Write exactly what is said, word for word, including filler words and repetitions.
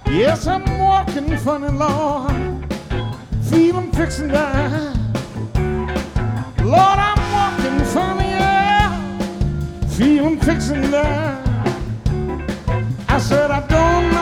Yes, I'm walking funny, Lord, feeling fixing die. Lord, I'm walking funny, yeah, feeling fixing die. I said I don't know